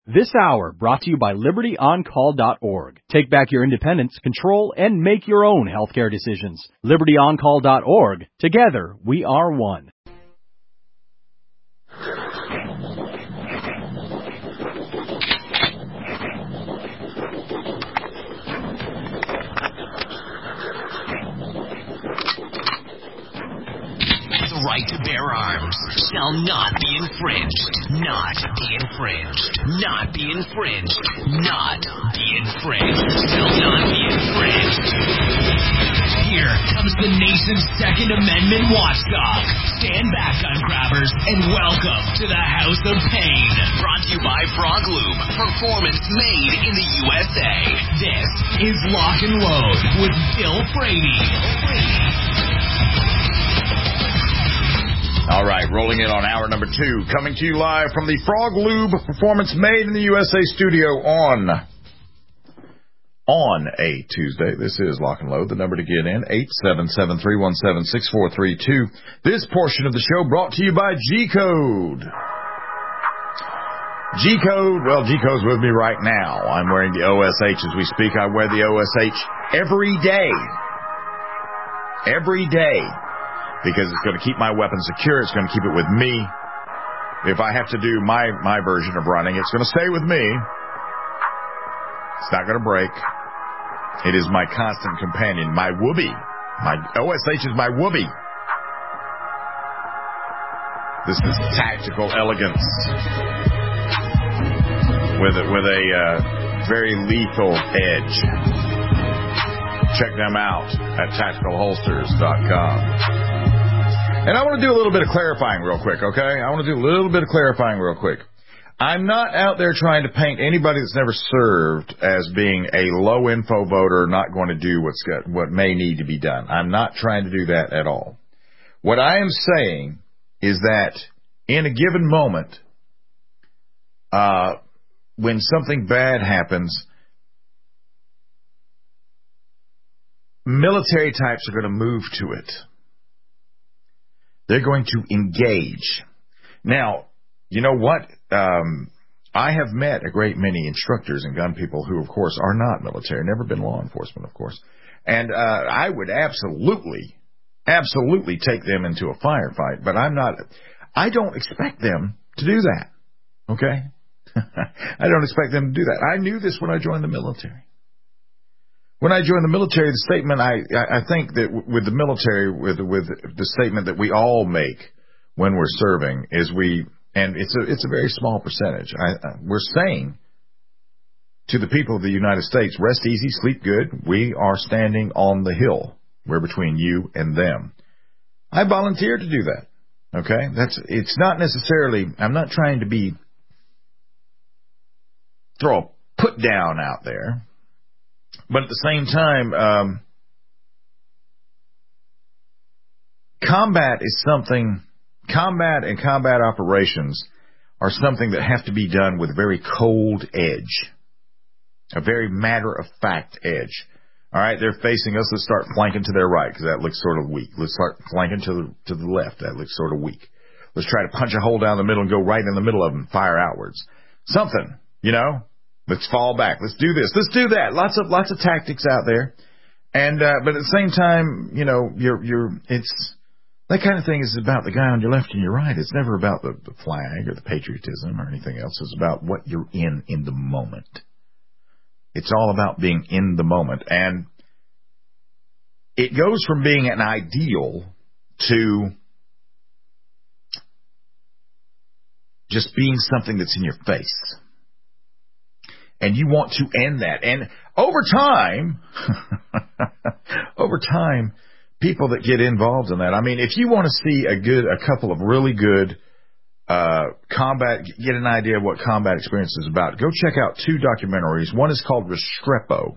This hour brought to you by LibertyOnCall.org. Take back your independence, control, and make your own healthcare decisions. LibertyOnCall.org. Together, we are one. The right to bear arms shall not be infringed. Not be infringed. Not be infringed. Not be infringed. Shall not be infringed. Here comes the nation's Second Amendment watchdog. Stand back, gun grabbers, and welcome to the House of Pain. Brought to you by Frog Lube. Performance made in the USA. This is Lock and Load with Bill Frady. All right, rolling in on hour number 2, coming to you live from the Frog Lube Performance Made in the USA studio on a Tuesday. This is Lock and Load. The number to get in, 877-317-6432. This portion of the show brought to you by G-Code. G-Code, well, G-Code's with me right now. I'm wearing the OSH as we speak. I wear the OSH every day. Every day. Because it's going to keep my weapon secure. It's going to keep it with me. If I have to do my version of running, it's going to stay with me. It's not going to break. It is my constant companion, my whoopee. My OSH is my whoopee. This is tactical elegance with a very lethal edge. Check them out at tacticalholsters.com. And I want to do a little bit of clarifying real quick, okay? I want to do a little bit of clarifying real quick. I'm not out there trying to paint anybody that's never served as being a low-info voter, not going to do what may need to be done. I'm not trying to do that at all. What I am saying is that in a given moment, when something bad happens, military types are going to move to it. They're going to engage. Now, you know what? I have met a great many instructors and gun people who, of course, are not military, never been law enforcement, of course. And I would absolutely take them into a firefight, but I don't expect them to do that, okay? I don't expect them to do that. I knew this when I joined the military. When I joined the military, the statement I think that with the military, with the statement that we all make when we're serving is and it's a very small percentage. We're saying to the people of the United States, rest easy, sleep good. We are standing on the hill. We're between you and them. I volunteered to do that. Okay, it's not necessarily. I'm not trying to throw a put down out there. But at the same time, combat and combat operations are something that have to be done with a very cold edge, a very matter-of-fact edge. All right, they're facing us. Let's start flanking to their right because that looks sort of weak. Let's start flanking to the left. That looks sort of weak. Let's try to punch a hole down the middle and go right in the middle of them, fire outwards. Something, you know. Let's fall back. Let's do this. Let's do that. Lots of tactics out there, and but at the same time, you know, it's that kind of thing is about the guy on your left and your right. It's never about the flag or the patriotism or anything else. It's about what you're in the moment. It's all about being in the moment, and it goes from being an ideal to just being something that's in your face. And you want to end that. And over time, people that get involved in that, I mean, if you want to see a couple of really good combat, get an idea of what combat experience is about, go check out 2 documentaries. One is called Restrepo.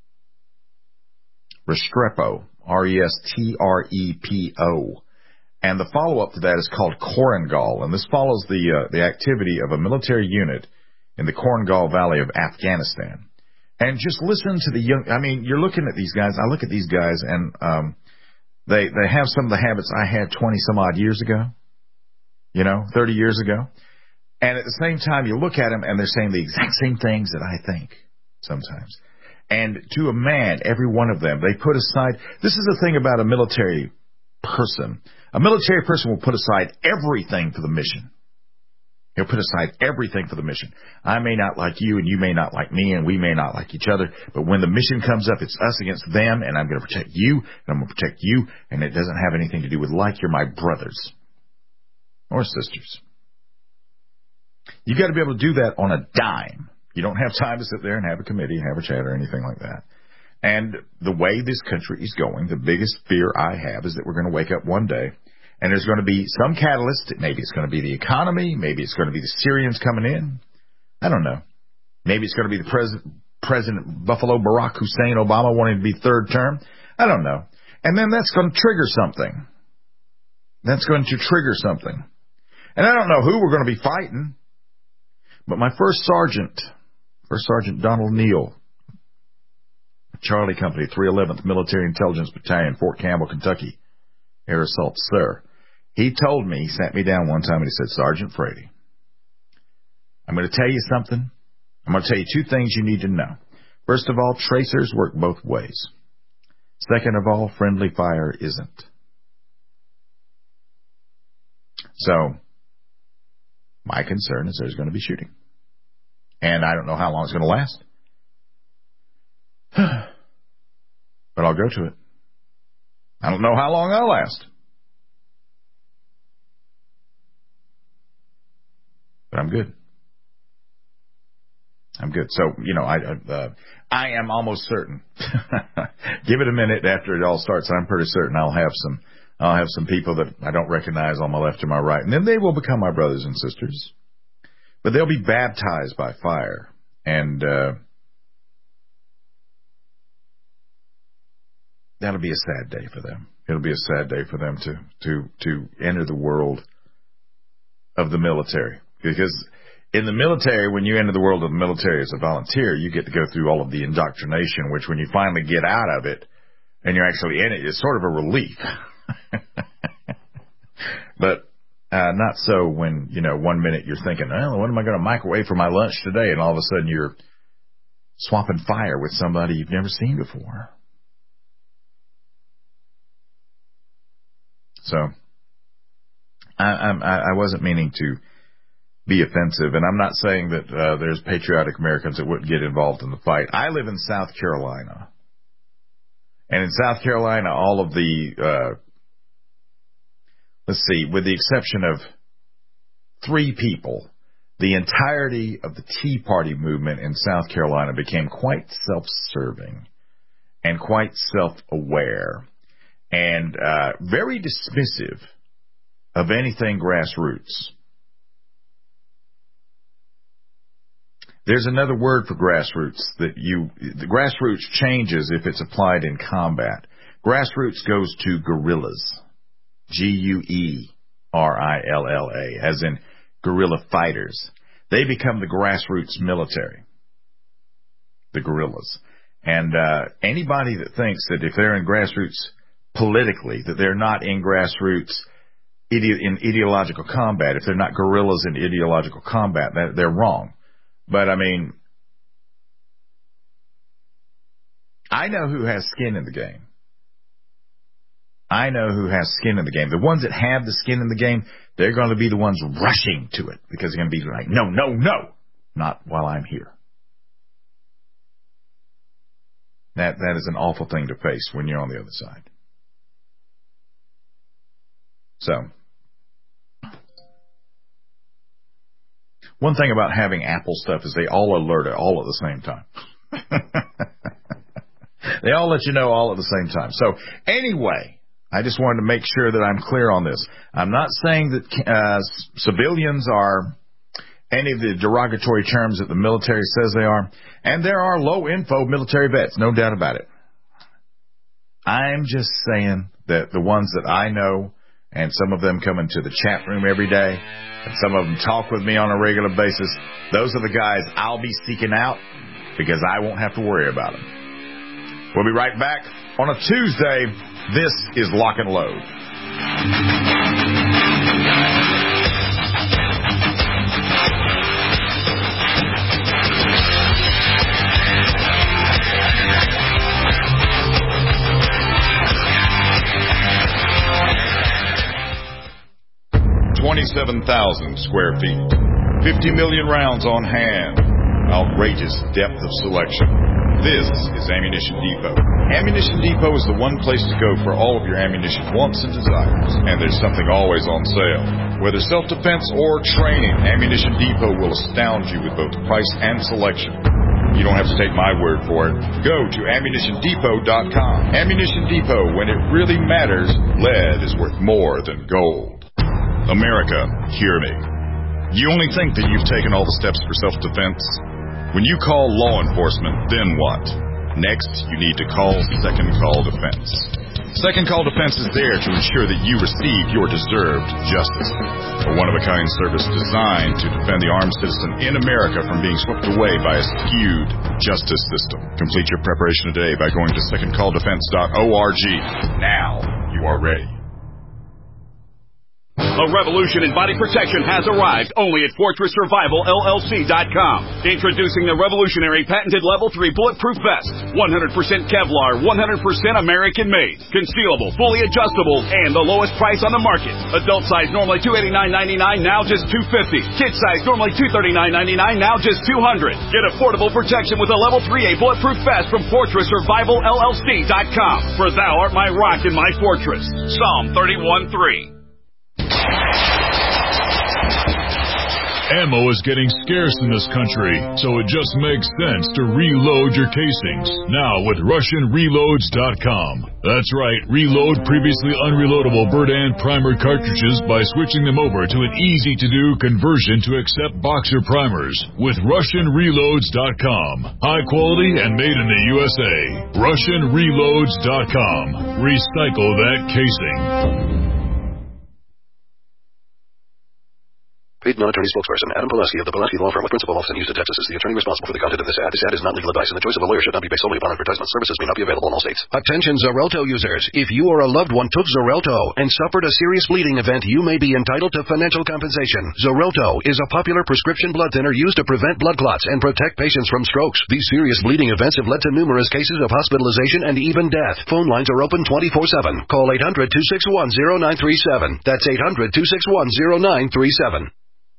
Restrepo, Restrepo. And the follow-up to that is called Korengal. And this follows the activity of a military unit in the Korengal Valley of Afghanistan. And just listen to you're looking at these guys. I look at these guys, and they have some of the habits I had 20 some odd years ago, 30 years ago. And at the same time, you look at them, and they're saying the exact same things that I think sometimes. And to a man, every one of them, they put aside. This is the thing about a military person. A military person will put aside everything for the mission. He'll put aside everything for the mission. I may not like you, and you may not like me, and we may not like each other, but when the mission comes up, it's us against them, and I'm going to protect you, and I'm going to protect you, and it doesn't have anything to do with like. You're my brothers or sisters. You got to be able to do that on a dime. You don't have time to sit there and have a committee, have a chat, or anything like that. And the way this country is going, the biggest fear I have is that we're going to wake up one day and there's going to be some catalyst. Maybe it's going to be the economy. Maybe it's going to be the Syrians coming in. I don't know. Maybe it's going to be the President Buffalo Barack Hussein Obama wanting to be third term. I don't know. And then that's going to trigger something. That's going to trigger something. And I don't know who we're going to be fighting. But my First Sergeant Donald Neal, Charlie Company, 311th Military Intelligence Battalion, Fort Campbell, Kentucky, Air Assault, sir. He told me, he sat me down one time and he said, Sergeant Frady, I'm going to tell you something. I'm going to tell you two things you need to know. First of all, tracers work both ways. Second of all, friendly fire isn't. So, my concern is there's going to be shooting. And I don't know how long it's going to last. But I'll go to it. I don't know how long I'll last. But I'm good. I'm good. So, I am almost certain. Give it a minute after it all starts. I'm pretty certain I'll have some people that I don't recognize on my left or my right. And then they will become my brothers and sisters. But they'll be baptized by fire. And that'll be a sad day for them. It'll be a sad day for them to enter the world of the military. Because in the military, when you enter the world of the military as a volunteer, you get to go through all of the indoctrination, which when you finally get out of it and you're actually in it, it's sort of a relief. But not so when, 1 minute you're thinking, oh, what am I going to microwave for my lunch today? And all of a sudden you're swapping fire with somebody you've never seen before. So I wasn't meaning to be offensive, and I'm not saying that there's patriotic Americans that wouldn't get involved in the fight. I live in South Carolina. And in South Carolina, all of the, with the exception of 3 people, the entirety of the Tea Party movement in South Carolina became quite self-serving and quite self-aware and very dismissive of anything grassroots. There's another word for grassroots the grassroots changes if it's applied in combat. Grassroots goes to guerrillas. Guerrilla, as in guerrilla fighters. They become the grassroots military. The guerrillas. And anybody that thinks that if they're in grassroots politically, that they're not in grassroots in ideological combat, if they're not guerrillas in ideological combat, they're wrong. But, I mean, I know who has skin in the game. I know who has skin in the game. The ones that have the skin in the game, they're going to be the ones rushing to it because they're going to be like, no, not while I'm here. That is an awful thing to face when you're on the other side. So, one thing about having Apple stuff is they all alert it all at the same time. They all let you know all at the same time. So, anyway, I just wanted to make sure that I'm clear on this. I'm not saying that civilians are any of the derogatory terms that the military says they are. And there are low-info military vets, no doubt about it. I'm just saying that the ones that I know, and some of them come into the chat room every day, and some of them talk with me on a regular basis, those are the guys I'll be seeking out because I won't have to worry about them. We'll be right back on a Tuesday. This is Lock and Load. 27,000 square feet. 50 million rounds on hand. Outrageous depth of selection. This is Ammunition Depot. Ammunition Depot is the one place to go for all of your ammunition wants and desires. And there's something always on sale. Whether self-defense or training, Ammunition Depot will astound you with both price and selection. You don't have to take my word for it. Go to AmmunitionDepot.com. Ammunition Depot, when it really matters, lead is worth more than gold. America, hear me. You only think that you've taken all the steps for self-defense? When you call law enforcement, then what? Next, you need to call Second Call Defense. Second Call Defense is there to ensure that you receive your deserved justice. A one-of-a-kind service designed to defend the armed citizen in America from being swept away by a skewed justice system. Complete your preparation today by going to secondcalldefense.org. Now you are ready. A revolution in body protection has arrived only at FortressSurvivalLLC.com. Introducing the revolutionary patented Level 3 Bulletproof Vest. 100% Kevlar, 100% American-made. Concealable, fully adjustable, and the lowest price on the market. Adult size normally $289.99, now just $250. Kid size normally $239.99, now just $200. Get affordable protection with a Level 3A Bulletproof Vest from FortressSurvivalLLC.com. For thou art my rock and my fortress. Psalm 31:3. Ammo is getting scarce in this country, so it just makes sense to reload your casings. Now with RussianReloads.com. That's right, reload previously unreloadable Berdan primer cartridges by switching them over to an easy-to-do conversion to accept boxer primers with RussianReloads.com. High quality and made in the USA. RussianReloads.com. Recycle that casing. Paid non-attorney spokesperson Adam Pulaski of the Pulaski Law Firm with principal office in Houston, Texas is the attorney responsible for the content of this ad. This ad is not legal advice, and the choice of a lawyer should not be based solely upon advertisement. Services may not be available in all states. Attention Xarelto users. If you or a loved one took Xarelto and suffered a serious bleeding event, you may be entitled to financial compensation. Xarelto is a popular prescription blood thinner used to prevent blood clots and protect patients from strokes. These serious bleeding events have led to numerous cases of hospitalization and even death. Phone lines are open 24/7. Call 800-261-0937. That's 800-261-0937.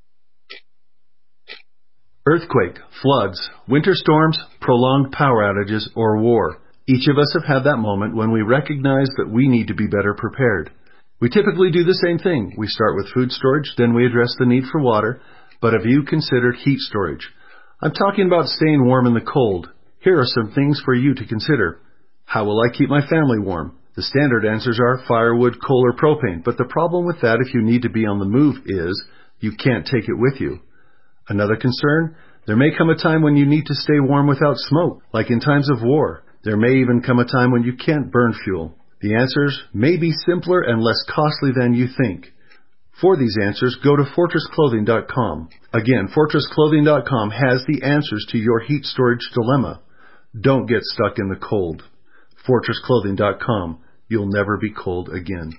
Earthquake, floods, winter storms, prolonged power outages, or war. Each of us have had that moment when we recognize that we need to be better prepared. We typically do the same thing. We start with food storage, then we address the need for water. But have you considered heat storage? I'm talking about staying warm in the cold. Here are some things for you to consider. How will I keep my family warm? The standard answers are firewood, coal, or propane. But the problem with that if you need to be on the move is you can't take it with you. Another concern, there may come a time when you need to stay warm without smoke, like in times of war. There may even come a time when you can't burn fuel. The answers may be simpler and less costly than you think. For these answers, go to FortressClothing.com. Again, FortressClothing.com has the answers to your heat storage dilemma. Don't get stuck in the cold. FortressClothing.com. You'll never be cold again.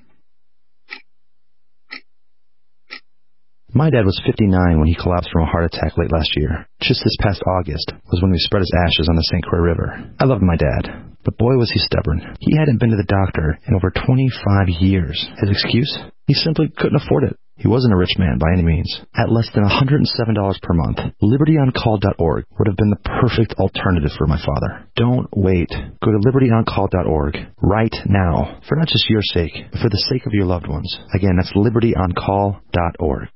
My dad was 59 when he collapsed from a heart attack late last year. Just this past August was when we spread his ashes on the St. Croix River. I loved my dad, but boy was he stubborn. He hadn't been to the doctor in over 25 years. His excuse? He simply couldn't afford it. He wasn't a rich man by any means. At less than $107 per month, LibertyOnCall.org would have been the perfect alternative for my father. Don't wait. Go to LibertyOnCall.org right now, for not just your sake, but for the sake of your loved ones. Again, that's LibertyOnCall.org.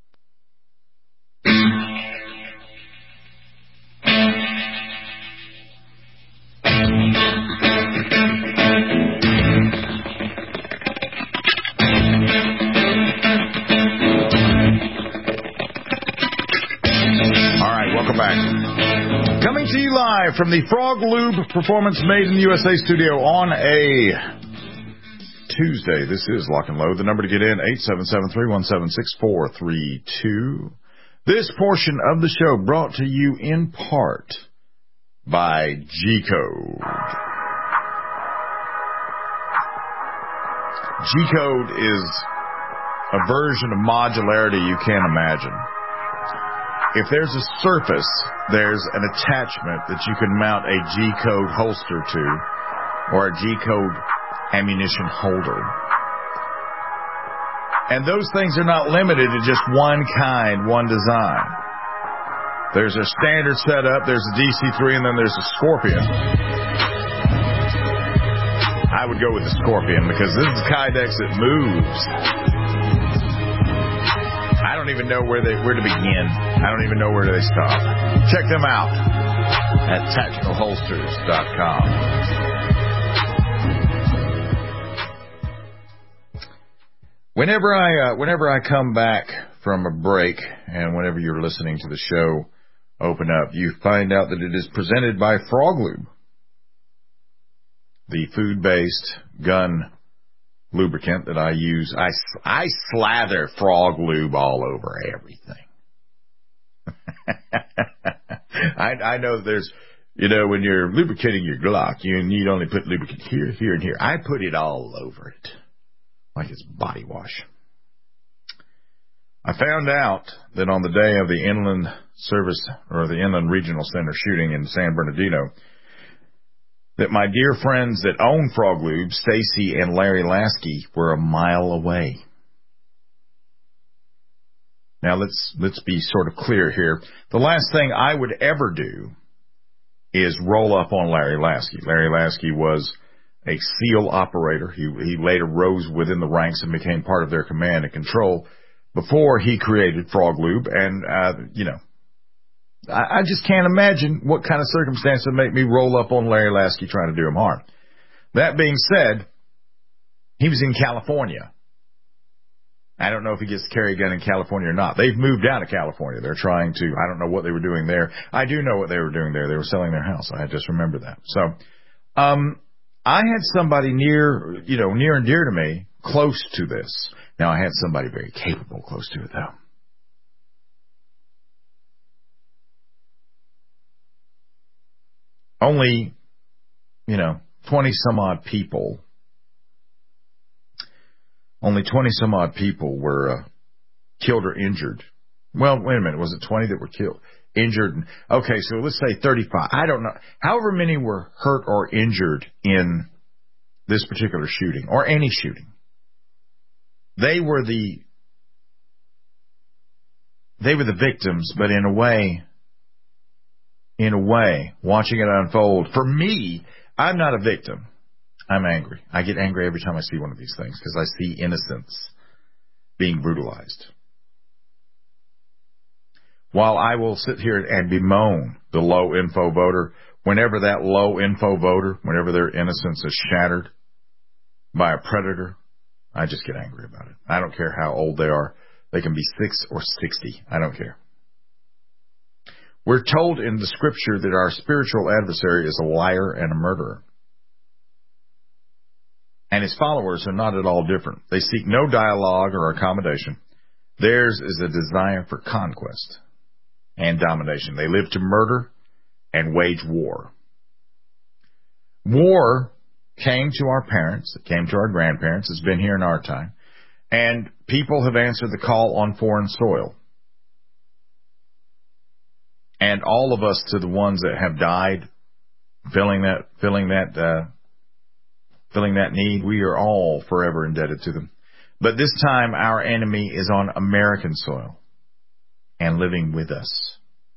Welcome back. Coming to you live from the Frog Lube Performance Made in the USA studio on a Tuesday. This is Lock and Load. The number to get in, 877-317-6432. This portion of the show brought to you in part by G-Code. G-Code is a version of modularity you can't imagine. If there's a surface, there's an attachment that you can mount a G-Code holster to, or a G-Code ammunition holder. And those things are not limited to just one kind, one design. There's a standard setup, there's a DC3, and then there's a Scorpion. I would go with the Scorpion because this is a Kydex that moves. I don't even know where to begin. I don't even know where they stop. Check them out at tacticalholsters.com. Whenever I come back from a break, and whenever you're listening to the show open up, you find out that it is presented by Frog Lube, the food-based gun lubricant that I use. I slather Frog Lube all over everything. I know that there's, when you're lubricating your Glock, you need only put lubricant here, here, and here. I put it all over it, like it's body wash. I found out that on the day of the Inland Service, or the Inland Regional Center shooting in San Bernardino, that my dear friends that own Frog Lube, Stacy and Larry Lasky, were a mile away. Now let's be sort of clear here. The last thing I would ever do is roll up on Larry Lasky. Larry Lasky was a SEAL operator. He later rose within the ranks and became part of their command and control before he created Frog Lube. And, I just can't imagine what kind of circumstance would make me roll up on Larry Lasky trying to do him harm. That being said, he was in California. I don't know if he gets to carry a gun in California or not. They've moved out of California. They're trying to, I don't know what they were doing there. I do know what they were doing there. They were selling their house. I just remember that. So, I had somebody near and dear to me close to this. Now, I had somebody very capable close to it, though. Only, 20-some-odd people. Only 20-some-odd people were killed or injured. Well, wait a minute. Was it 20 that were killed? Injured? Okay, so let's say 35. I don't know. However many were hurt or injured in this particular shooting, or any shooting. They were the victims, but in a way, watching it unfold, for me, I'm not a victim. I'm angry. I get angry every time I see one of these things because I see innocents being brutalized. While I will sit here and bemoan the low info voter, whenever that low info voter, whenever their innocence is shattered by a predator, I just get angry about it. I don't care how old they are. They can be 6 or 60. I don't care. We're told in the scripture that our spiritual adversary is a liar and a murderer. And his followers are not at all different. They seek no dialogue or accommodation. Theirs is a desire for conquest and domination. They live to murder and wage war. War came to our parents, it came to our grandparents, it's been here in our time, and people have answered the call on foreign soil. And all of us, to the ones that have died, filling that need, we are all forever indebted to them. But this time, our enemy is on American soil and living with us.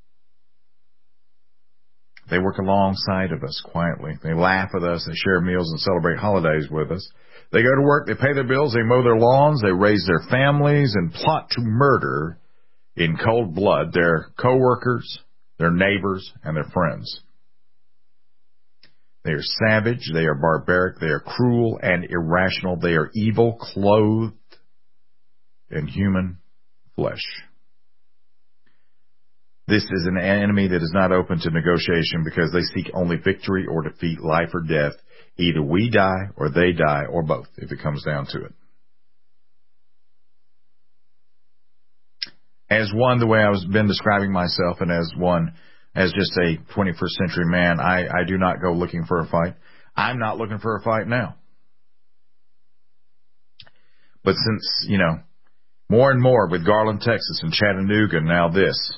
They work alongside of us quietly. They laugh with us. They share meals and celebrate holidays with us. They go to work. They pay their bills. They mow their lawns. They raise their families and plot to murder in cold blood their coworkers, their neighbors, and their friends. They are savage. They are barbaric. They are cruel and irrational. They are evil, clothed in human flesh. This is an enemy that is not open to negotiation because they seek only victory or defeat, life or death. Either we die or they die or both, if it comes down to it. As one, the way I've been describing myself, and as just a 21st century man, I do not go looking for a fight. I'm not looking for a fight now. But since, more and more with Garland, Texas, and Chattanooga, now this,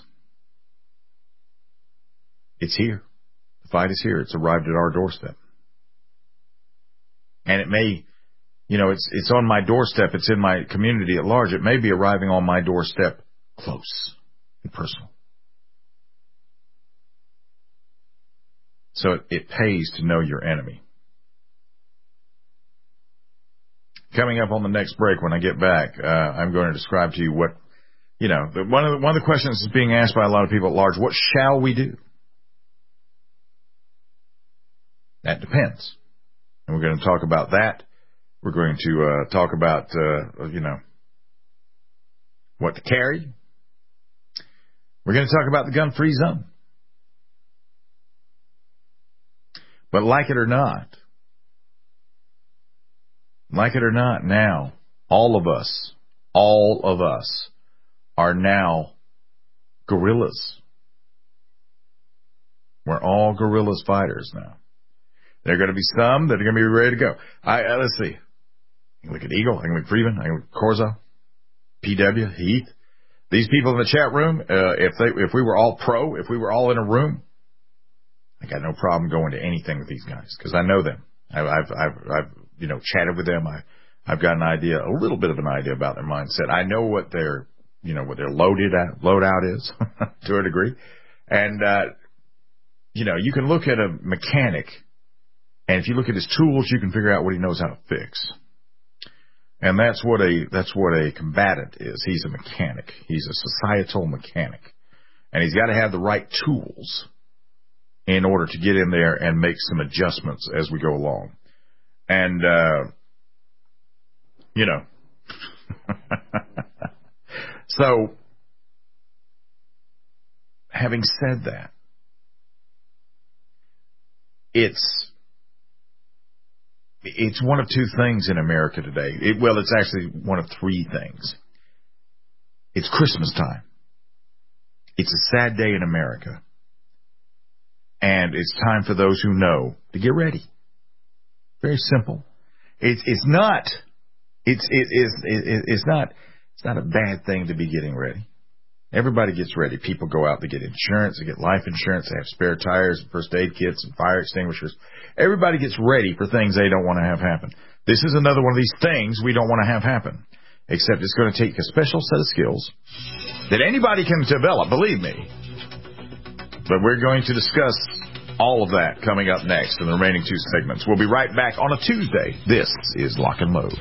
it's here. The fight is here. It's arrived at our doorstep. And it may it's on my doorstep. It's in my community at large. It may be arriving on my doorstep close and personal. So it pays to know your enemy. Coming up on the next break, when I get back, I'm going to describe to you what, one of the questions is being asked by a lot of people at large. What shall we do? That depends. And we're going to talk about that. We're going to talk about, what to carry. We're going to talk about the gun-free zone. But like it or not, now, all of us are now guerrillas. We're all guerrillas fighters now. There are going to be some that are going to be ready to go. Let's see. I can look at Eagle. I can look at Freeman. I can look at Corzo, PW, Heath. These people in the chat room, if we were all pro, if we were all in a room, I got no problem going to anything with these guys because I know them. I've chatted with them. I've got a little bit of an idea about their mindset. I know what their loadout is to a degree. And, you can look at a mechanic, and if you look at his tools, you can figure out what he knows how to fix. And that's what a combatant is. He's a mechanic. He's a societal mechanic. And he's got to have the right tools in order to get in there and make some adjustments as we go along. And, so, having said that, it's one of two things in America today. It's actually one of three things. It's Christmas time. It's a sad day in America. And it's time for those who know to get ready. Very simple. It's not a bad thing to be getting ready. Everybody gets ready. People go out, they get insurance, they get life insurance, they have spare tires, first aid kits, and fire extinguishers. Everybody gets ready for things they don't want to have happen. This is another one of these things we don't want to have happen. Except it's going to take a special set of skills that anybody can develop, believe me. But we're going to discuss all of that coming up next in the remaining two segments. We'll be right back on a Tuesday. This is Lock and Load.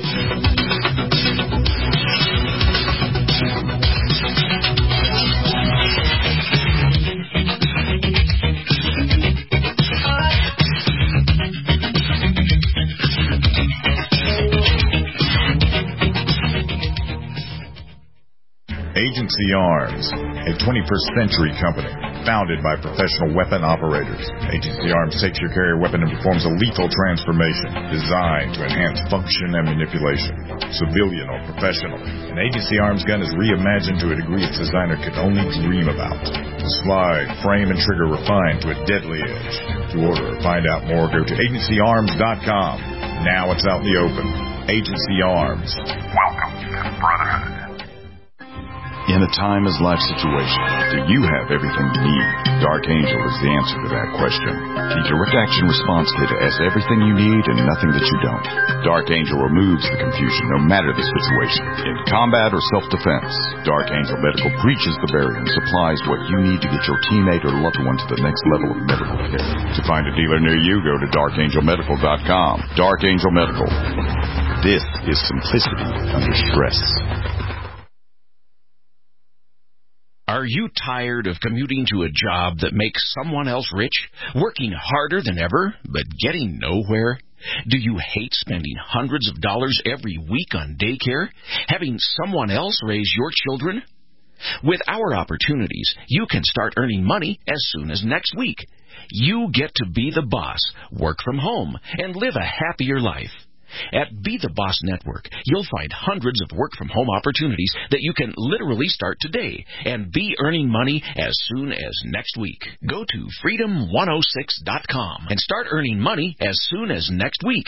Agency Arms, a 21st century company founded by professional weapon operators. Agency Arms takes your carrier weapon and performs a lethal transformation designed to enhance function and manipulation. Civilian or professional, an Agency Arms gun is reimagined to a degree its designer could only dream about. The slide, frame, and trigger refined to a deadly edge. To order or find out more, go to agencyarms.com. Now it's out in the open. Agency Arms. Welcome to the Brotherhood. In a timeless life situation, do you have everything you need? Dark Angel is the answer to that question. The direct action response kit has everything you need and nothing that you don't. Dark Angel removes the confusion no matter the situation. In combat or self-defense, Dark Angel Medical breaches the barrier and supplies what you need to get your teammate or loved one to the next level of medical care. To find a dealer near you, go to darkangelmedical.com. Dark Angel Medical. This is simplicity under stress. Are you tired of commuting to a job that makes someone else rich, working harder than ever, but getting nowhere? Do you hate spending hundreds of dollars every week on daycare, having someone else raise your children? With our opportunities, you can start earning money as soon as next week. You get to be the boss, work from home, and live a happier life. At Be the Boss Network, you'll find hundreds of work-from-home opportunities that you can literally start today and be earning money as soon as next week. Go to freedom106.com and start earning money as soon as next week.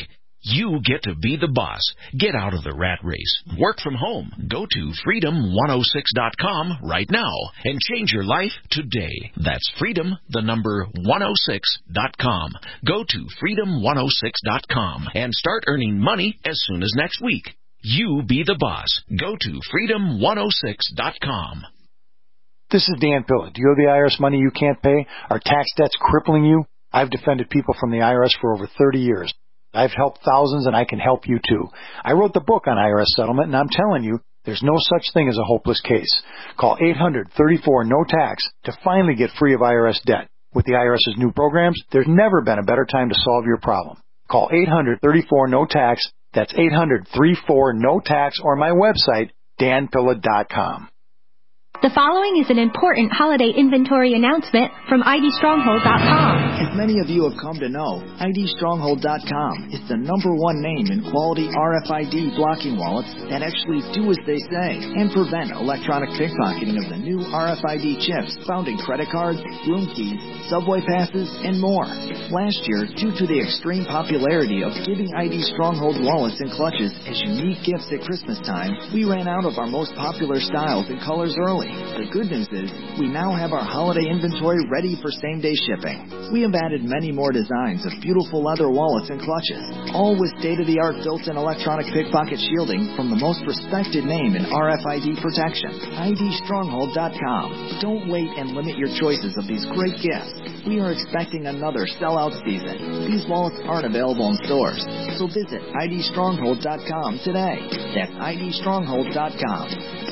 You get to be the boss. Get out of the rat race. Work from home. Go to freedom106.com right now and change your life today. That's freedom, the number 106.com. Go to freedom106.com and start earning money as soon as next week. You be the boss. Go to freedom106.com. This is Dan Pilla. Do you owe the IRS money you can't pay? Are tax debts crippling you? I've defended people from the IRS for over 30 years. I've helped thousands, and I can help you too. I wrote the book on IRS settlement, and I'm telling you, there's no such thing as a hopeless case. Call 800-34-NO-TAX to finally get free of IRS debt. With the IRS's new programs, there's never been a better time to solve your problem. Call 800-34-NO-TAX. That's 800-34-NO-TAX, or my website, danpilla.com. The following is an important holiday inventory announcement from IDStronghold.com. As many of you have come to know, IDStronghold.com is the #1 name in quality RFID blocking wallets that actually do as they say and prevent electronic pickpocketing of the new RFID chips found in credit cards, room keys, subway passes, and more. Last year, due to the extreme popularity of giving ID Stronghold wallets and clutches as unique gifts at Christmas time, we ran out of our most popular styles and colors early. The good news is, we now have our holiday inventory ready for same-day shipping. We have added many more designs of beautiful leather wallets and clutches, all with state-of-the-art built-in electronic pickpocket shielding from the most respected name in RFID protection, IDStronghold.com. Don't wait and limit your choices of these great gifts. We are expecting another sellout season. These wallets aren't available in stores, so visit IDStronghold.com today. That's IDStronghold.com.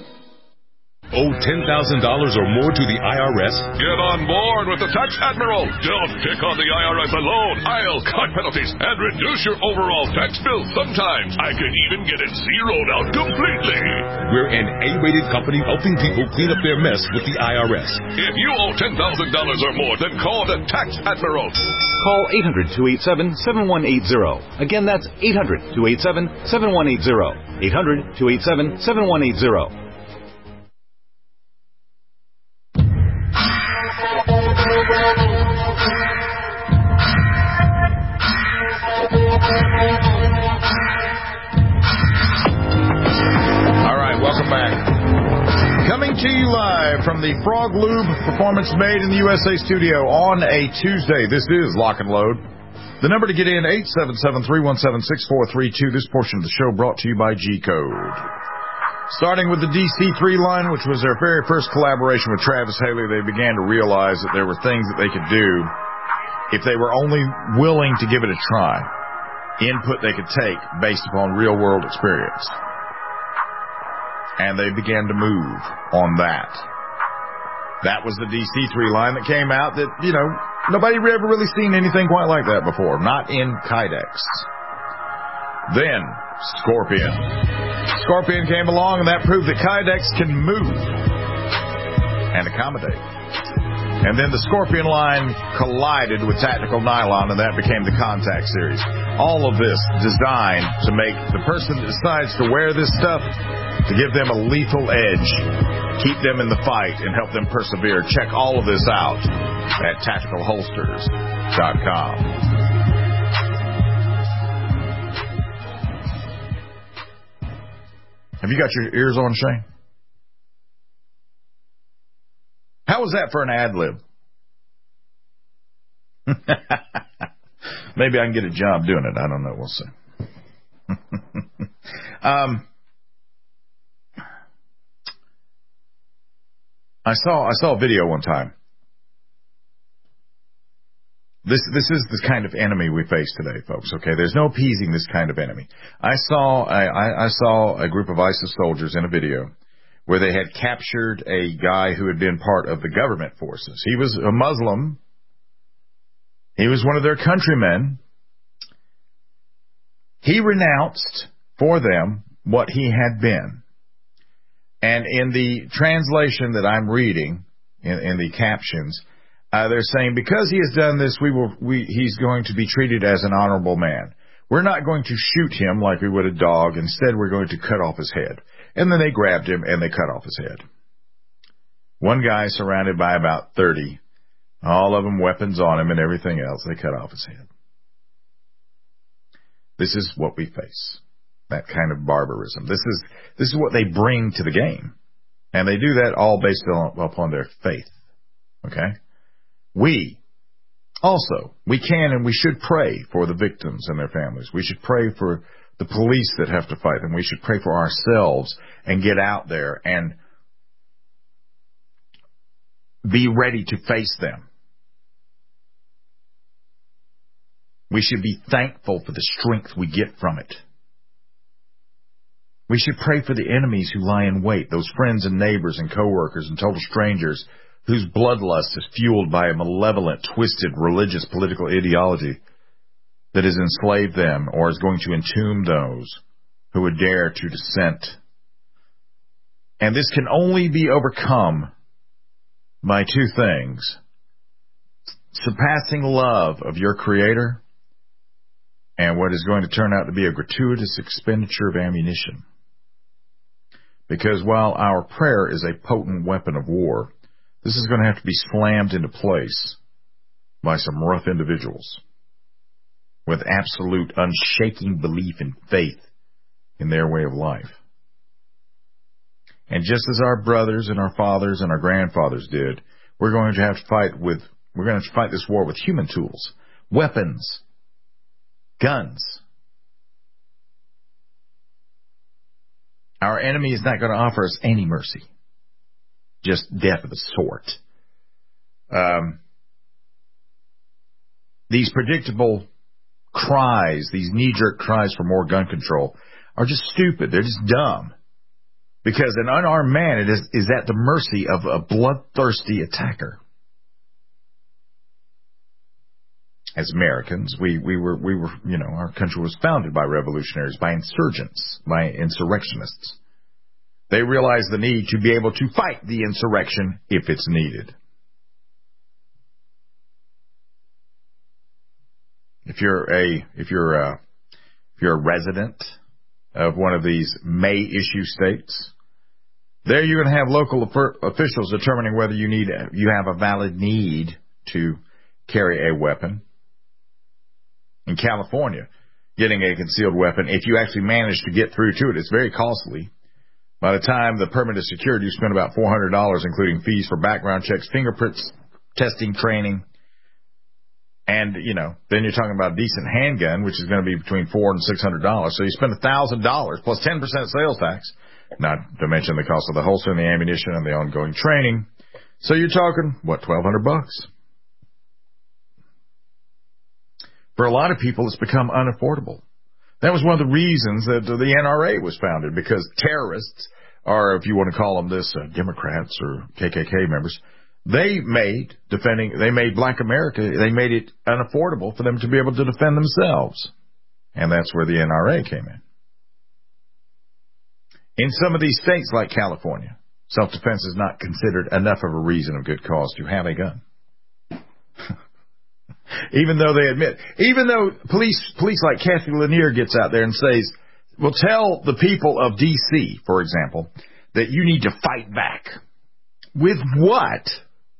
Owe $10,000 or more to the IRS? Get on board with the Tax Admiral. Don't pick on the IRS alone. I'll cut penalties and reduce your overall tax bill. Sometimes I can even get it zeroed out completely. We're an A-rated company helping people clean up their mess with the IRS. If you owe $10,000 or more, then call the Tax Admiral. Call 800-287-7180. Again, that's 800-287-7180. 800-287-7180. Welcome back. Coming to you live from the Frog Lube Performance Made in the USA studio on a Tuesday. This is Lock and Load. The number to get in, 877-317-6432. This portion of the show brought to you by G-Code. Starting with the DC3 line, which was their very first collaboration with Travis Haley, they began to realize that there were things that they could do if they were only willing to give it a try. Input they could take based upon real-world experience. And they began to move on that. That was the DC3 line that came out that, nobody ever really seen anything quite like that before. Not in Kydex. Then, Scorpion. Scorpion came along, and that proved that Kydex can move and accommodate. And then the Scorpion line collided with Tactical Nylon, and that became the Contact series. All of this designed to make the person that decides to wear this stuff, to give them a lethal edge, keep them in the fight, and help them persevere. Check all of this out at TacticalHolsters.com. Have you got your ears on, Shane? How was that for an ad-lib? Maybe I can get a job doing it. I don't know. We'll see. I saw a video one time. This is the kind of enemy we face today, folks. Okay, there's no appeasing this kind of enemy. I saw a group of ISIS soldiers in a video where they had captured a guy who had been part of the government forces. He was a Muslim. He was one of their countrymen. He renounced for them what he had been. And in the translation that I'm reading, in the captions, they're saying, because he has done this, he's going to be treated as an honorable man. We're not going to shoot him like we would a dog. Instead, we're going to cut off his head. And then they grabbed him and they cut off his head. One guy surrounded by about 30, all of them weapons on him and everything else. They cut off his head. This is what we face. That kind of barbarism. This is what they bring to the game. And they do that all based upon their faith. Okay? We can and we should pray for the victims and their families. We should pray for the police that have to fight them. We should pray for ourselves and get out there and be ready to face them. We should be thankful for the strength we get from it. We should pray for the enemies who lie in wait, those friends and neighbors and coworkers and total strangers whose bloodlust is fueled by a malevolent, twisted, religious, political ideology that has enslaved them or is going to entomb those who would dare to dissent. And this can only be overcome by two things: surpassing love of your Creator and what is going to turn out to be a gratuitous expenditure of ammunition. Because while our prayer is a potent weapon of war, this is going to have to be slammed into place by some rough individuals with absolute unshaking belief and faith in their way of life. And just as our brothers and our fathers and our grandfathers did, we're going to have to fight this war with human tools, weapons, guns. Our enemy is not going to offer us any mercy, just death of a sort. These predictable cries, these knee-jerk cries for more gun control, are just stupid. They're just dumb. Because an unarmed man is at the mercy of a bloodthirsty attacker. As Americans, we were, our country was founded by revolutionaries, by insurgents, by insurrectionists. They realized the need to be able to fight the insurrection if it's needed. If you're a resident of one of these may issue states, there you're going to have local officials determining whether you have a valid need to carry a weapon. In California, getting a concealed weapon, if you actually manage to get through to it, it's very costly. By the time the permit is secured, you spend about $400, including fees for background checks, fingerprints, testing, training. And, then you're talking about a decent handgun, which is going to be between $400 and $600. So you spend $1,000 plus 10% sales tax, not to mention the cost of the holster and the ammunition and the ongoing training. So you're talking, $1,200? For a lot of people, it's become unaffordable. That was one of the reasons that the NRA was founded, because terrorists, or if you want to call them this, Democrats or KKK members, they made Black America, they made it unaffordable for them to be able to defend themselves. And that's where the NRA came in. In some of these states like California, self-defense is not considered enough of a reason of good cause to have a gun. Even though police like Kathy Lanier gets out there and says, well, tell the people of D.C., for example, that you need to fight back. With what?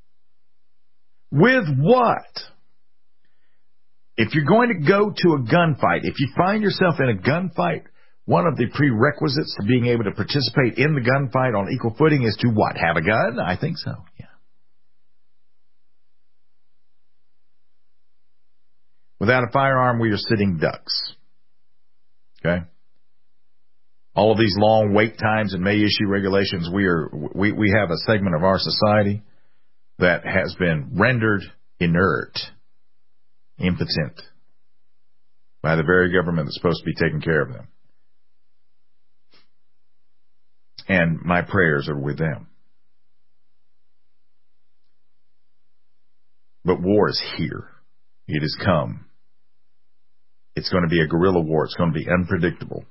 With what? If you're going to go to a gunfight, if you find yourself in a gunfight, one of the prerequisites to being able to participate in the gunfight on equal footing is to what? Have a gun? I think so, yeah. Without a firearm, we are sitting ducks. Okay? All of these long wait times and may issue regulations, we have a segment of our society that has been rendered inert, impotent by the very government that's supposed to be taking care of them. And my prayers are with them. But war is here. It has come. It's going to be a guerrilla war. It's going to be unpredictable.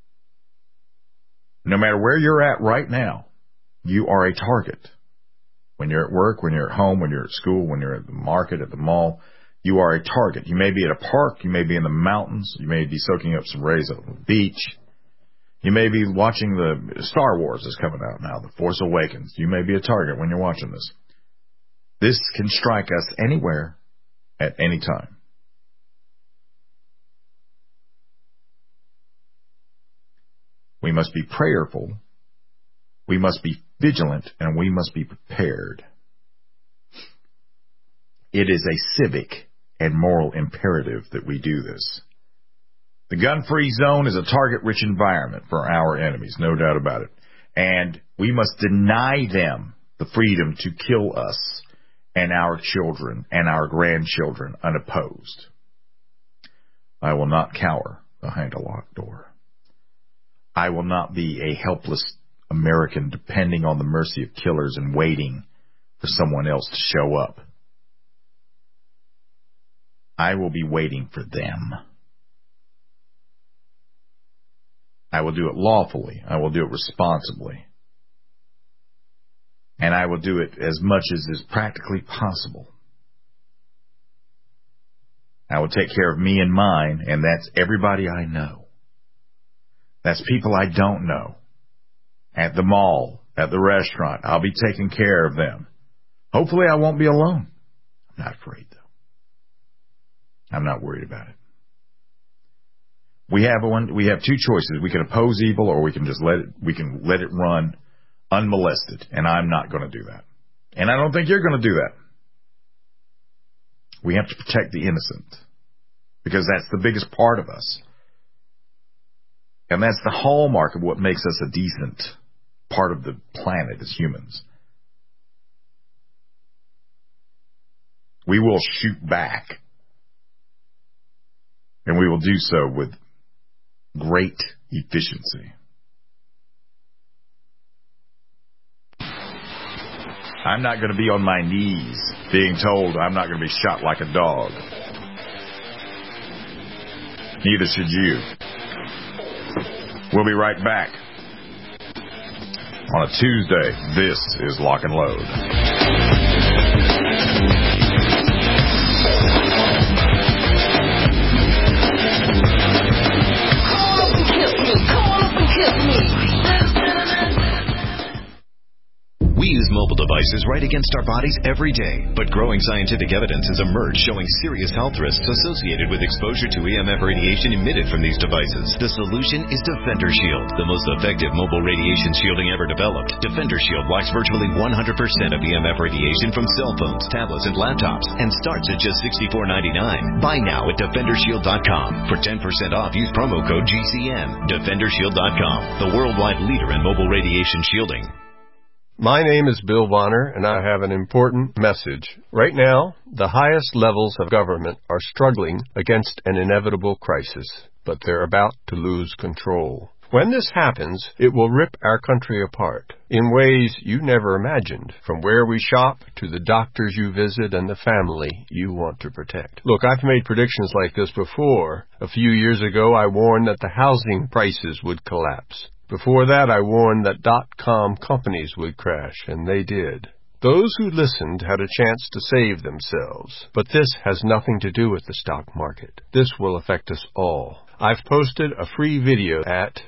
No matter where you're at right now, you are a target. When you're at work, when you're at home, when you're at school, when you're at the market, at the mall, you are a target. You may be at a park. You may be in the mountains. You may be soaking up some rays on the beach. You may be watching the Star Wars is coming out now, The Force Awakens. You may be a target when you're watching this. This can strike us anywhere at any time. We must be prayerful. We must be vigilant, and we must be prepared. It is a civic and moral imperative that we do this. The gun-free zone is a target-rich environment for our enemies, no doubt about it. And we must deny them the freedom to kill us and our children and our grandchildren unopposed. I will not cower behind a locked door. I will not be a helpless American depending on the mercy of killers and waiting for someone else to show up. I will be waiting for them. I will do it lawfully. I will do it responsibly. And I will do it as much as is practically possible. I will take care of me and mine, and that's everybody I know. That's people I don't know. At the mall, at the restaurant, I'll be taking care of them. Hopefully I won't be alone. I'm not afraid, though. I'm not worried about it. We have two choices. We can oppose evil, or we can just let it run unmolested, and I'm not going to do that. And I don't think you're going to do that. We have to protect the innocent, because that's the biggest part of us. And that's the hallmark of what makes us a decent part of the planet as humans. We will shoot back, and we will do so with great efficiency. I'm not going to be on my knees being told I'm not going to be shot like a dog. Neither should you. We'll be right back. On a Tuesday, this is Lock and Load. We use mobile devices right against our bodies every day, but growing scientific evidence has emerged showing serious health risks associated with exposure to EMF radiation emitted from these devices. The solution is Defender Shield, the most effective mobile radiation shielding ever developed. Defender Shield blocks virtually 100% of EMF radiation from cell phones, tablets, and laptops, and starts at just $64.99. Buy now at DefenderShield.com. For 10% off, use promo code GCN. DefenderShield.com, the worldwide leader in mobile radiation shielding. My name is Bill Bonner, and I have an important message. Right now, the highest levels of government are struggling against an inevitable crisis, but they're about to lose control. When this happens, it will rip our country apart in ways you never imagined, from where we shop to the doctors you visit and the family you want to protect. Look, I've made predictions like this before. A few years ago, I warned that the housing prices would collapse. Before that, I warned that .com companies would crash, and they did. Those who listened had a chance to save themselves. But this has nothing to do with the stock market. This will affect us all. I've posted a free video at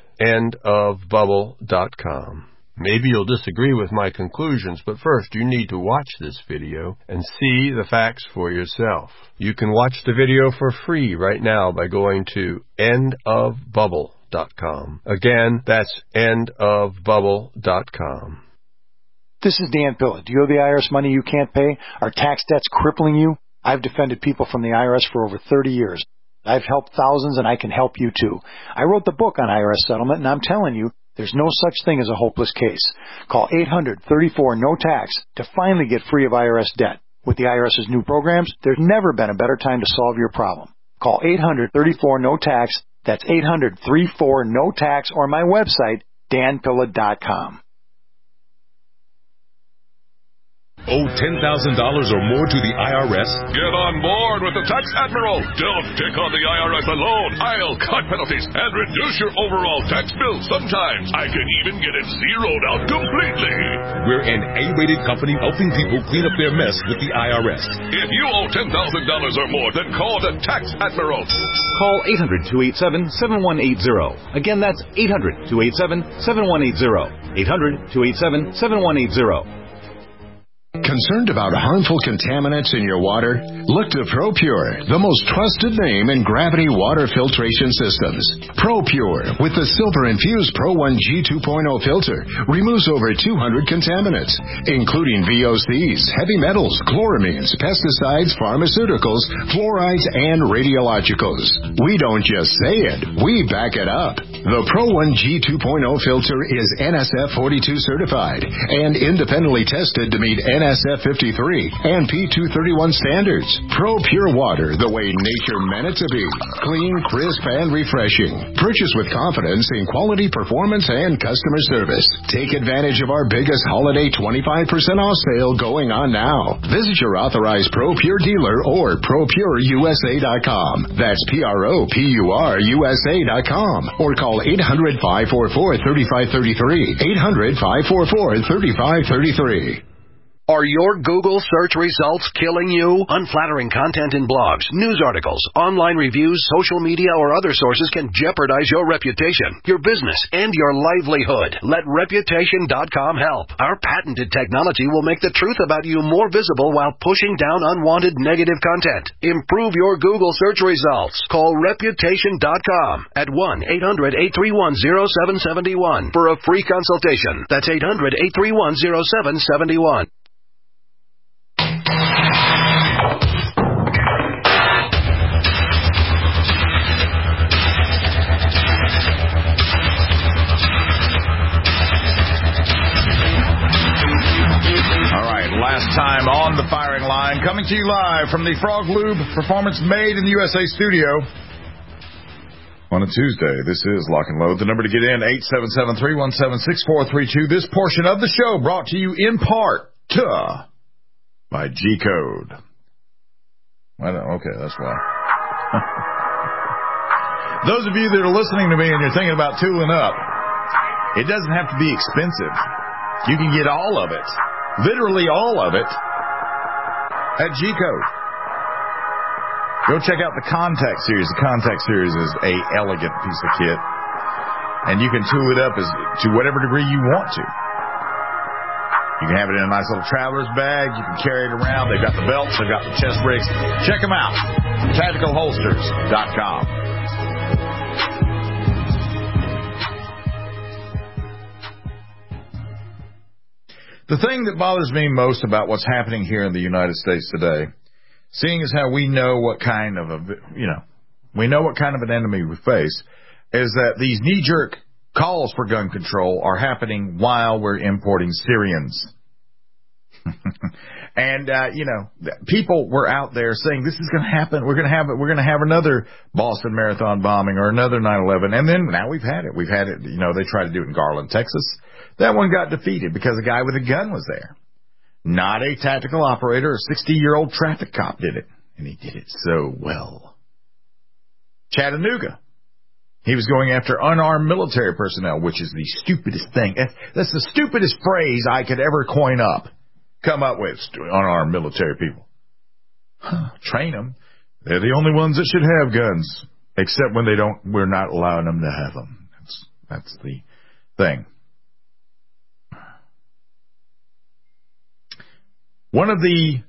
endofbubble.com. Maybe you'll disagree with my conclusions, but first you need to watch this video and see the facts for yourself. You can watch the video for free right now by going to endofbubble.com. Again, that's endofbubble.com. This is Dan Pilla. Do you owe the IRS money you can't pay? Are tax debts crippling you? I've defended people from the IRS for over 30 years. I've helped thousands, and I can help you too. I wrote the book on IRS settlement, and I'm telling you, there's no such thing as a hopeless case. Call 800-34-NO-TAX to finally get free of IRS debt. With the IRS's new programs, there's never been a better time to solve your problem. Call 800-34-NO-TAX. That's 800-34-NO-TAX, or my website, danpilla.com. Owe $10,000 or more to the IRS? Get on board with the Tax Admiral. Don't take on the IRS alone. I'll cut penalties and reduce your overall tax bill. Sometimes I can even get it zeroed out completely. We're an A-rated company helping people clean up their mess with the IRS. If you owe $10,000 or more, then call the Tax Admiral. Call 800-287-7180. Again, that's 800-287-7180. 800-287-7180. Concerned about harmful contaminants in your water? Look to ProPure, the most trusted name in gravity water filtration systems. ProPure, with the silver-infused Pro 1G 2.0 filter, removes over 200 contaminants, including VOCs, heavy metals, chloramines, pesticides, pharmaceuticals, fluorides, and radiologicals. We don't just say it, we back it up. The Pro 1G 2.0 filter is NSF 42 certified and independently tested to meet NSF 53 and P231 standards. Pro Pure Water, the way nature meant it to be. Clean, crisp, and refreshing. Purchase with confidence in quality, performance, and customer service. Take advantage of our biggest holiday 25% off sale going on now. Visit your authorized Pro Pure dealer or ProPureUSA.com. That's ProPureUSA.com. Or call 800-544-3533. 800-544-3533. Are your Google search results killing you? Unflattering content in blogs, news articles, online reviews, social media, or other sources can jeopardize your reputation, your business, and your livelihood. Let Reputation.com help. Our patented technology will make the truth about you more visible while pushing down unwanted negative content. Improve your Google search results. Call Reputation.com at 1-800-831-0771 for a free consultation. That's 800-831-0771. Last time on the firing line, coming to you live from the Frog Lube Performance Made in the USA studio on a Tuesday. This is Lock and Load. The number to get in, 877-317-6432. This portion of the show brought to you in part by G-Code. Okay, that's why. Those of you that are listening to me and you're thinking about tooling up, it doesn't have to be expensive. You can get all of it. Literally all of it at G-Code. Go check out the Contact Series. The Contact Series is a elegant piece of kit, and you can tool it up to whatever degree you want to. You can have it in a nice little traveler's bag. You can carry it around. They've got the belts. They've got the chest rigs. Check them out. TacticalHolsters.com. The thing that bothers me most about what's happening here in the United States today, seeing as how we know what kind of an enemy we face, is that these knee-jerk calls for gun control are happening while we're importing Syrians. And, people were out there saying this is going to happen. We're going to have another Boston Marathon bombing or another 9/11. And then now we've had it. They tried to do it in Garland, Texas. That one got defeated because a guy with a gun was there. Not a tactical operator. A 60-year-old traffic cop did it. And he did it so well. Chattanooga. He was going after unarmed military personnel, which is the stupidest thing. That's the stupidest phrase I could ever come up with, unarmed military people. Train them. They're the only ones that should have guns, except when we're not allowing them to have them. That's the thing. One of the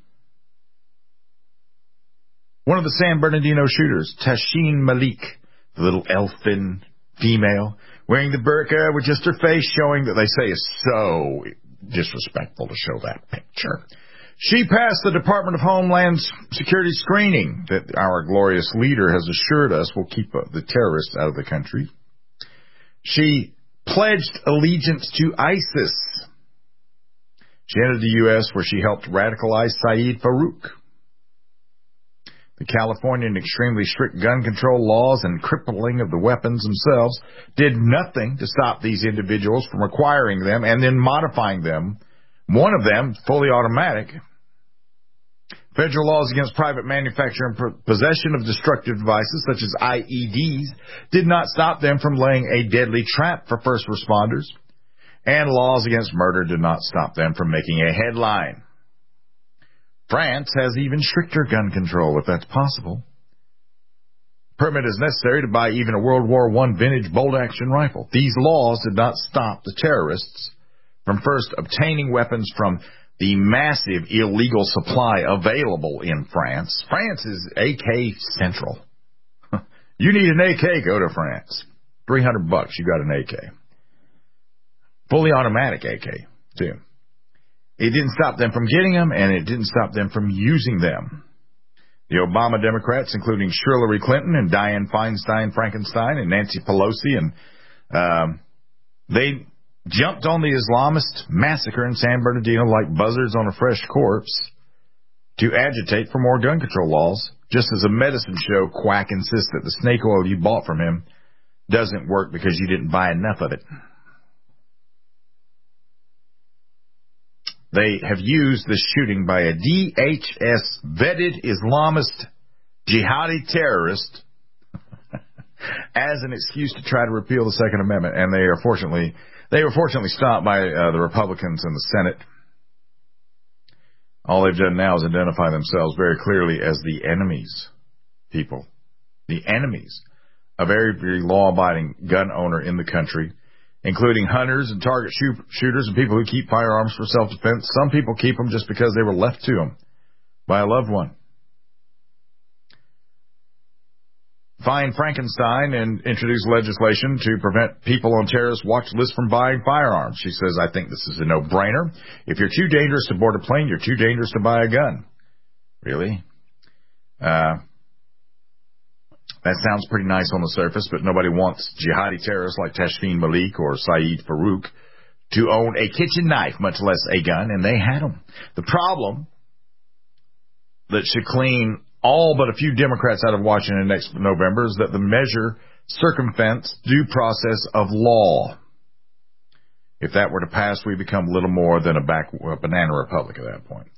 San Bernardino shooters, Tashin Malik, the little elfin female, wearing the burqa with just her face showing, that they say is so disrespectful to show that picture. She passed the Department of Homeland Security screening that our glorious leader has assured us will keep the terrorists out of the country. She pledged allegiance to ISIS. She entered the U.S. where she helped radicalize Saeed Farouk. The Californian extremely strict gun control laws and crippling of the weapons themselves did nothing to stop these individuals from acquiring them and then modifying them. One of them, fully automatic. Federal laws against private manufacture and possession of destructive devices, such as IEDs, did not stop them from laying a deadly trap for first responders. And laws against murder did not stop them from making a headline. France has even stricter gun control, if that's possible. Permit is necessary to buy even a World War I vintage bolt-action rifle. These laws did not stop the terrorists from first obtaining weapons from the massive illegal supply available in France. France is AK Central. You need an AK, go to France. $300, you got an AK. Fully automatic AK, too. It didn't stop them from getting them, and it didn't stop them from using them. The Obama Democrats, including Hillary Clinton and Dianne Feinstein, Frankenstein, and Nancy Pelosi, and they jumped on the Islamist massacre in San Bernardino like buzzards on a fresh corpse to agitate for more gun control laws, just as a medicine show quack insists that the snake oil you bought from him doesn't work because you didn't buy enough of it. They have used the shooting by a DHS-vetted Islamist jihadi terrorist as an excuse to try to repeal the Second Amendment, and they were fortunately stopped by the Republicans in the Senate. All they've done now is identify themselves very clearly as the enemies, people. The enemies of every law-abiding gun owner in the country, including hunters and target shooters and people who keep firearms for self-defense. Some people keep them just because they were left to them by a loved one. Find Frankenstein and introduce legislation to prevent people on terrorist watch lists from buying firearms. She says, I think this is a no-brainer. If you're too dangerous to board a plane, you're too dangerous to buy a gun. Really? That sounds pretty nice on the surface, but nobody wants jihadi terrorists like Tashfeen Malik or Saeed Farouk to own a kitchen knife, much less a gun, and they had them. The problem that should clean all but a few Democrats out of Washington next November is that the measure circumvents due process of law. If that were to pass, we become little more than a banana republic at that point.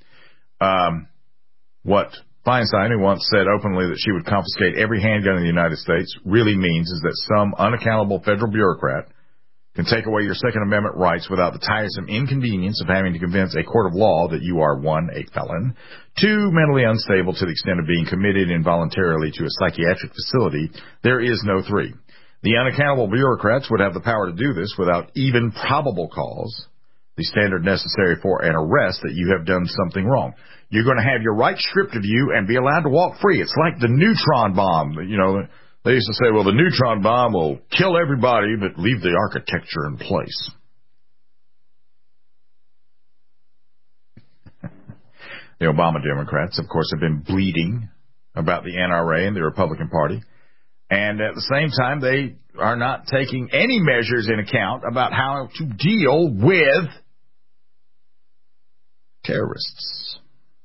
What Feinstein, who once said openly that she would confiscate every handgun in the United States, really means is that some unaccountable federal bureaucrat can take away your Second Amendment rights without the tiresome inconvenience of having to convince a court of law that you are, 1, a felon, 2, mentally unstable to the extent of being committed involuntarily to a psychiatric facility. There is no 3. The unaccountable bureaucrats would have the power to do this without even probable cause, the standard necessary for an arrest that you have done something wrong. You're going to have your rights stripped of you and be allowed to walk free. It's like the neutron bomb. You know, they used to say, well, the neutron bomb will kill everybody but leave the architecture in place. The Obama Democrats, of course, have been bleeding about the NRA and the Republican Party. And at the same time, they are not taking any measures in account about how to deal with terrorists.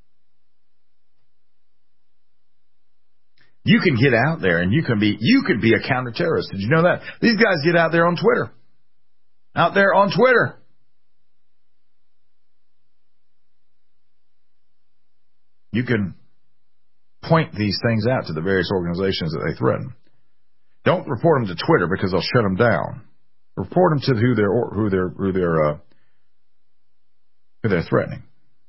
You can get out there and you can be a counter-terrorist. Did you know that? These guys get out there on Twitter. Out there on Twitter. You can point these things out to the various organizations that they threaten. Don't report them to Twitter because they'll shut them down. Report them to who they're threatening.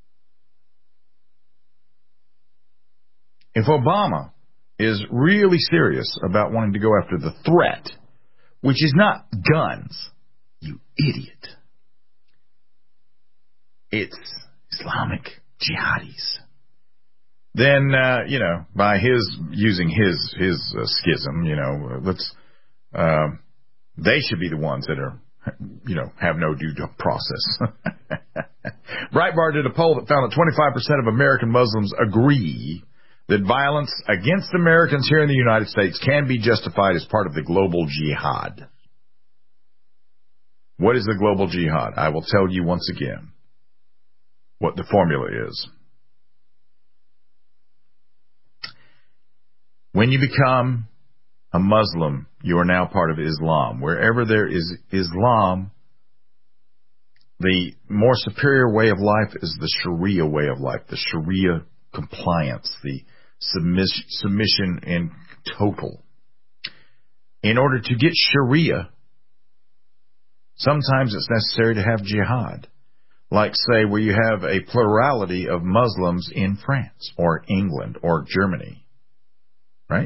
If Obama is really serious about wanting to go after the threat, which is not guns, you idiot. It's Islamic jihadis. Then, by using his schism, they should be the ones that are, have no due process. Breitbart did a poll that found that 25% of American Muslims agree that violence against Americans here in the United States can be justified as part of the global jihad. What is the global jihad? I will tell you once again what the formula is. When you become a Muslim, you are now part of Islam. Wherever there is Islam, the more superior way of life is the Sharia way of life, the Sharia compliance, the submission in total. In order to get Sharia, sometimes it's necessary to have jihad. Like, say, where you have a plurality of Muslims in France or England or Germany. Right?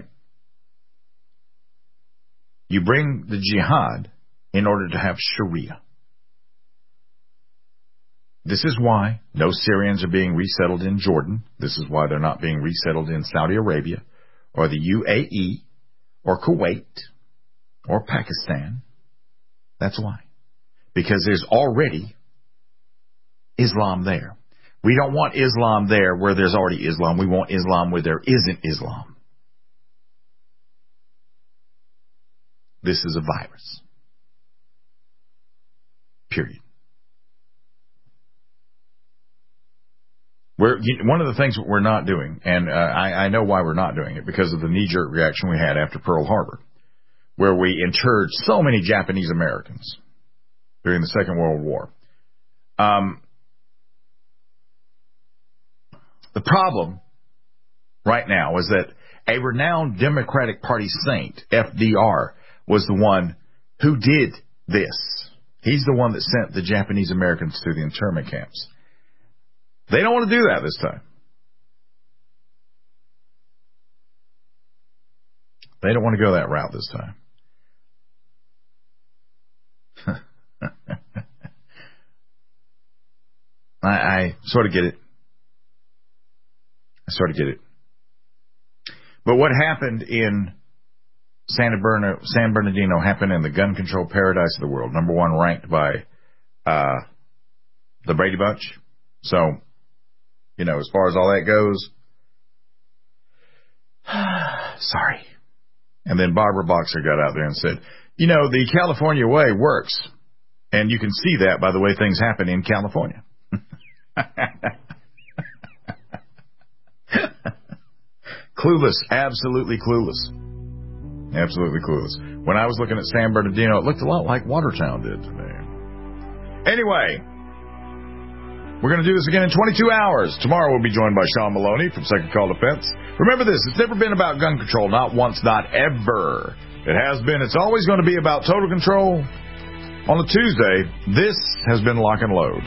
You bring the jihad in order to have Sharia. This is why no Syrians are being resettled in Jordan. This is why they're not being resettled in Saudi Arabia or the UAE or Kuwait or Pakistan. That's why. Because there's already Islam there. We don't want Islam there where there's already Islam. We want Islam where there isn't Islam. This is a virus. Period. One of the things that we're not doing, and I know why we're not doing it, because of the knee-jerk reaction we had after Pearl Harbor, where we interred so many Japanese Americans during the Second World War. The problem right now is that a renowned Democratic Party saint, FDR, was the one who did this. He's the one that sent the Japanese Americans to the internment camps. They don't want to do that this time. They don't want to go that route this time. I sort of get it. But what happened in San Bernardino happened in the gun control paradise of the world. Number one ranked by the Brady Bunch. So, as far as all that goes, sorry. And then Barbara Boxer got out there and said, the California way works. And you can see that by the way things happen in California. Clueless. Absolutely clueless. Absolutely clueless. When I was looking at San Bernardino, it looked a lot like Watertown did to me. Anyway, we're going to do this again in 22 hours. Tomorrow we'll be joined by Sean Maloney from Second Call Defense. Remember this, it's never been about gun control. Not once, not ever. It has been. It's always going to be about total control. On a Tuesday, this has been Lock and Load.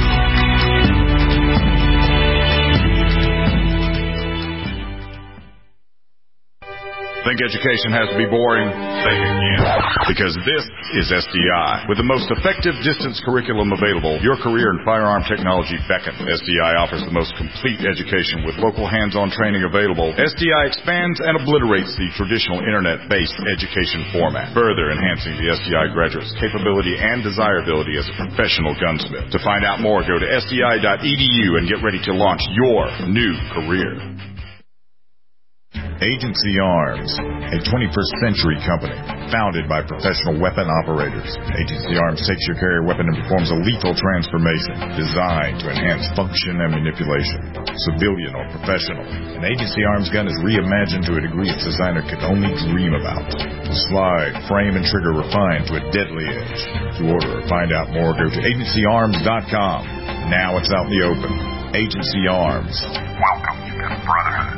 Think education has to be boring? Think again. Because this is SDI. With the most effective distance curriculum available, your career in firearm technology beckons. SDI offers the most complete education with local hands-on training available. SDI expands and obliterates the traditional internet-based education format, further enhancing the SDI graduate's capability and desirability as a professional gunsmith. To find out more, go to sdi.edu and get ready to launch your new career. Agency Arms, a 21st century company founded by professional weapon operators. Agency Arms takes your carrier weapon and performs a lethal transformation designed to enhance function and manipulation. Civilian or professional, an Agency Arms gun is reimagined to a degree its designer could only dream about. The slide, frame, and trigger refined to a deadly edge. To order or find out more, go to agencyarms.com. Now it's out in the open. Agency Arms. Welcome to the Brotherhood.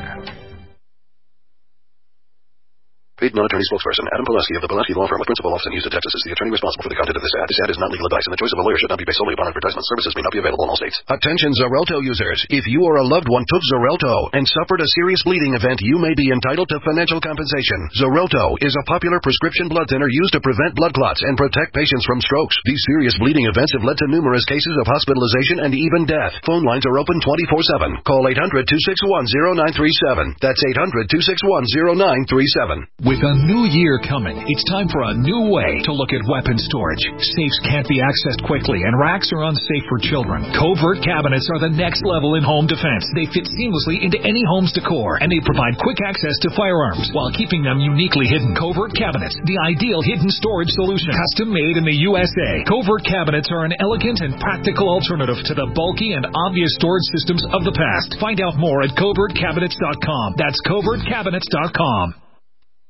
Paid non-attorney spokesperson Adam Pulaski of the Pulaski Law Firm with principal office in Houston, Texas is the attorney responsible for the content of this ad. This ad is not legal advice, and the choice of a lawyer should not be based solely upon advertisement. Services may not be available in all states. Attention Xarelto users. If you or a loved one took Xarelto and suffered a serious bleeding event, you may be entitled to financial compensation. Xarelto is a popular prescription blood thinner used to prevent blood clots and protect patients from strokes. These serious bleeding events have led to numerous cases of hospitalization and even death. Phone lines are open 24/7. Call 800-261-0937. That's 800-261-0937. With a new year coming, it's time for a new way to look at weapon storage. Safes can't be accessed quickly, and racks are unsafe for children. Covert cabinets are the next level in home defense. They fit seamlessly into any home's decor, and they provide quick access to firearms while keeping them uniquely hidden. Covert cabinets, the ideal hidden storage solution. Custom made in the USA. Covert cabinets are an elegant and practical alternative to the bulky and obvious storage systems of the past. Find out more at covertcabinets.com. That's covertcabinets.com.